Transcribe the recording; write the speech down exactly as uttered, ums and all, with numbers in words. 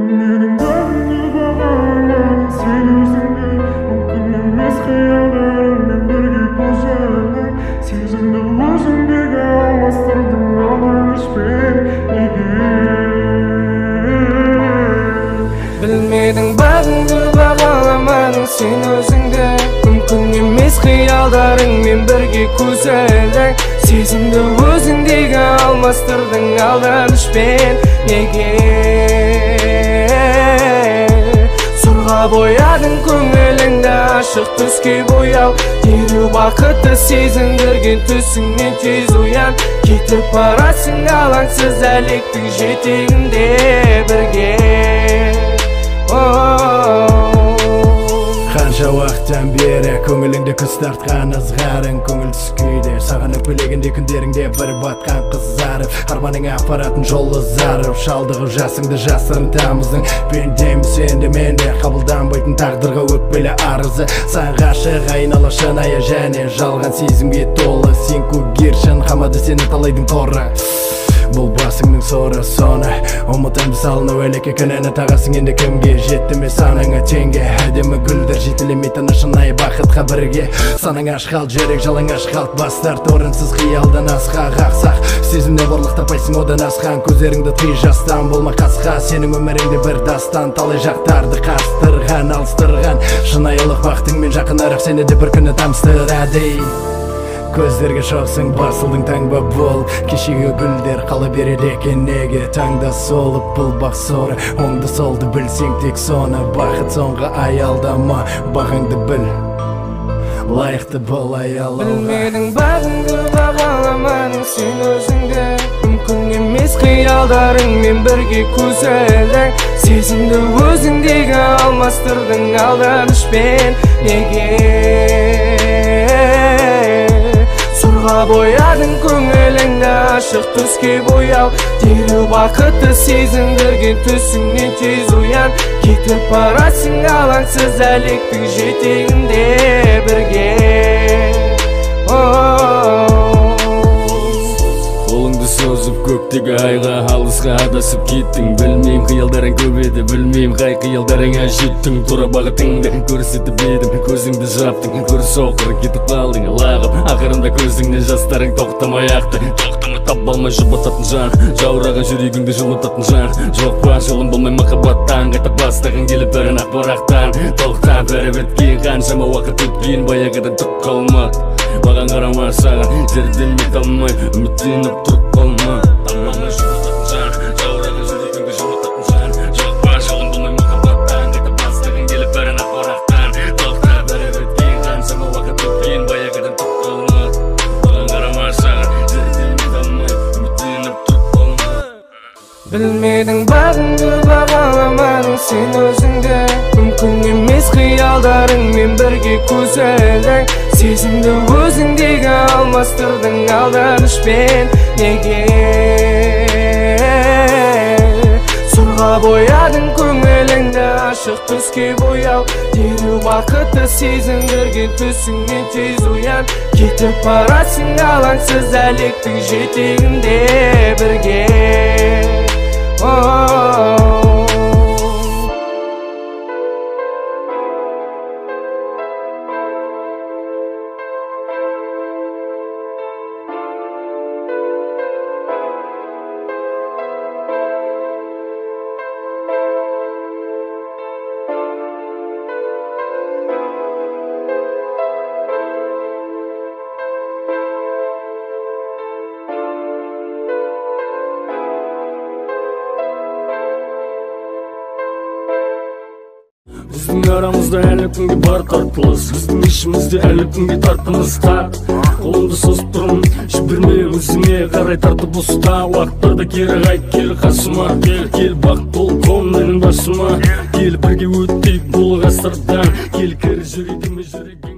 Bilmedim bende bağırmadım sen özünde. Mümkün emez hayallerimden birge güzeller. Сезімді өзіңдегі алмастырдың алданышпен неге? Білмедің бағыңды бағаламадың сен өзіңді. Мүмкін емес қиялдарыңмен бірге көзілдің. Сезімді өзіңдегі алмастырдың алданышпен неге? Сұрға боядың көңіліңді ашық түске бояу. Дереу бақытты сезіндірген түсіңнен тез оян. Кетіп барасың алаңсыз әлектің жетегінде бірге. Қанша уақыттан бері көңіліңде күз тартқан ызғарың, көңілсіз күйде саған өкпелегенде күндеріңде бір батқан қызарып, арманыңа апаратын жолы зарып, шалдығып жасыңды жасырын тамыздың. Пендемін сенде менде қабылданбайтын тағдырға өкпелі арызы. Саған ғашық айнала шынайы және жалған сезімге толы. Сен көгершін қамады сені талайдың торы. Бұл басыңның соры соны ұмытамды салыну әлеке күнәні тағасың енді кімге жетті ме саныңа теңге. Әдемі гүлдер жетілемейтін шынайы бақытқа бірге. Саның ашқалт жүрек жалаң ашқалт бастар орынсыз қиялдан асқа қақсақ. Сезімде барлық тапайсың одан асқан көздеріңді тый жастан болма қасқа. Сенің өміріңде бір дастан талай жақтарды қастырған алыстырған. Шынайылық бақытыңмен жақынырақ сені де бір күні тамыстырады. Көздерге шоқсың басылдың таңба бол. Кешегі гүлдер қала береді екен неге? Таңда солып бұл бақ соры, оңды солды білсең тек соны. Бақыт соңғы аялдама, бағыңды біл, лайықты бол аялауға. Білмедің бағыңды бағаламадың сен өзіңді. Мүмкін емес қиялдарыңмен бірге көзілдің. Сезімді өзіңдегі алмастырдың алданышпен неге? Сұрға боядың көңіліңді ашық түске бояу. Дереу бақытты сезіндірген түсіңнен тез оян. Кетіп барасың алаңсыз әлектің жетегінде бірге. Қолыңды созып көктегі айға алысқа адасып кеттің. Білмейм қиялдарың көп еді, білмейм қай қиялдарыңа жеттің. Тура бағытыңды көрсетіп едім, көзіңді жаптың. Көр соқыр кетіп қалдың лағып, ақырында көзіңнен жастарың тоқтамай ақты. Тоқтамай таба алмай жұбататын жан, жаураған жүрегіңді жылытатын жан. Жоқ па жолым болмай махаббаттан, қайта бастағың келіп бірін ақ барақтан. Тоқта бәрі біткен, қаншама уақыт өткен, баяғыдан түк қалмады. Маған қарама саған, жерденмей қалмай, үміттеніп тұрып қалма. Тамамай жұбататын жан, жаураған жүрегіңді жылытатын жан. Жоқ па жолым болмай махаббаттан, қайта бастағың келіп бірін ақ барақтан. Тоқта бәрі біткен, қаншама уақыт өткен, баяғыдан түк қалмады. Маған қарама саған, жерденмей қалмай, үміттеніп тұрып қалма. Білмедің бағыңды бағаламадың сен өзіңді. Мүмкін емес қиялдарыңмен бірге көзілдің. Сезімді өзіңдегі алмастырдың алданышпен неге? Сұрға боядың көңіліңді ашық түске бояу. Дереу бақытты сезіндірген түсіңнен тез оян. Кетіп барасың алаңсыз әлектің жетегінде бірге. Біздің арамызда әлі күнге бар тартылыс, біздің ішімізде әлі күнге тартымыз тар. Қолымды созып тұрмын, жіберме өзіңе қарай тартып ұста. Уақыттарда кері қайт, кел қасыма, кел бақ бол қом менің басыма. Кел бірге өттейік бұл ғасырдан, кел кір жүрегіме жүрегің.